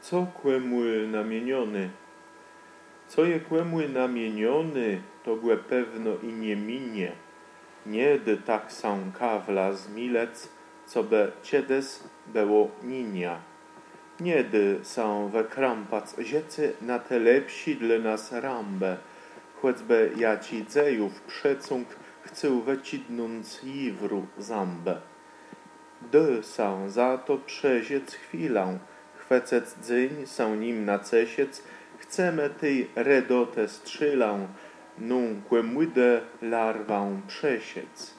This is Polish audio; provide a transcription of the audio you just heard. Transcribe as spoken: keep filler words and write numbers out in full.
Co kłemły namieniony? Co je kłemły namieniony, to głę pewno i nie minie. Niedy tak sam kawla zmilec, co be ciedes było ninia. Niedy są we krampac ziecy na te lepsi dla nas rambę, choćby ja ci dzejów przecunk chcę wecidnąc jiwru zambę. Dy są za to przeziec chwilę, chwecec dzyń są nim na cesiec, chcemy tej redotę strzylę, num kłemłydę larwę przesiec.